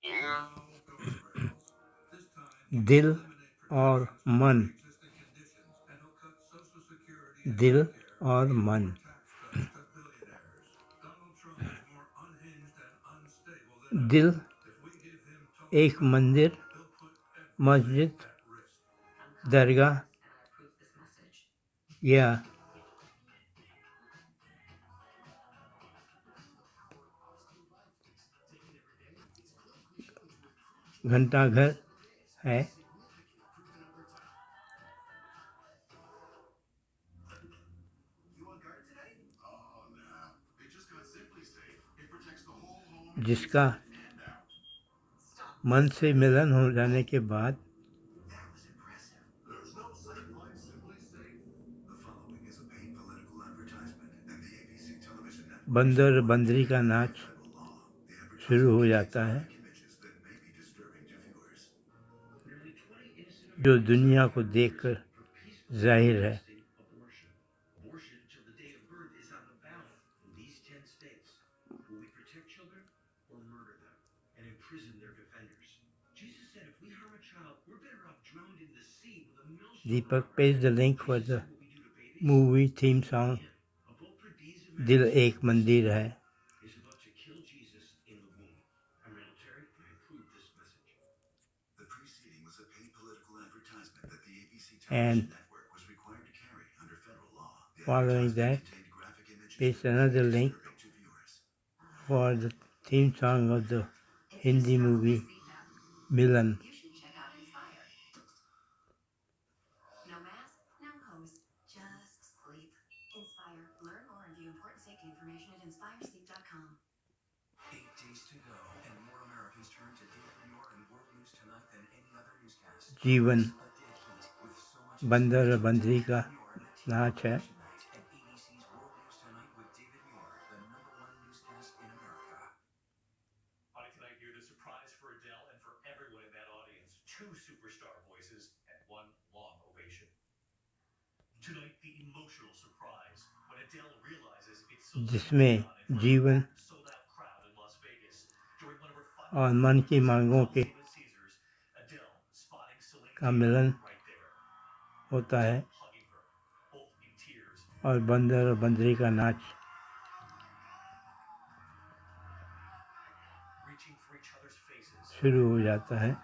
दिल और मन, दिल और मन। दिल एक मंदिर, मस्जिद, दरगाह या घंटाघर है। जिसका मन से मिलन हो जाने के बाद बंदर बंदरी का नाच शुरू हो जाता है, जो दुनिया को देखकर जाहिर है। Deepak, paste the link for the movie theme song दिल एक मंदिर है। And following that, paste another link for the theme song of the Hindi movie Milan. No mask, no hose, just sleep. Inspire. Learn more and view important safety information at inspiresleep.com. 8 days to go, and more Americans turn to David Muir and World News Tonight than any other newscast. जीवन बंदर बंदरी का नाच है। Tonight, hear the surprise for Adele and for everyone in that audience. 2 superstar voices and 1 long ovation. Tonight, the emotional surprise when Adele realizes it's जिसमें जीवन और मन की मांगों के का मिलन होता है और बंदर और बंदरी का नाच शुरू हो जाता है।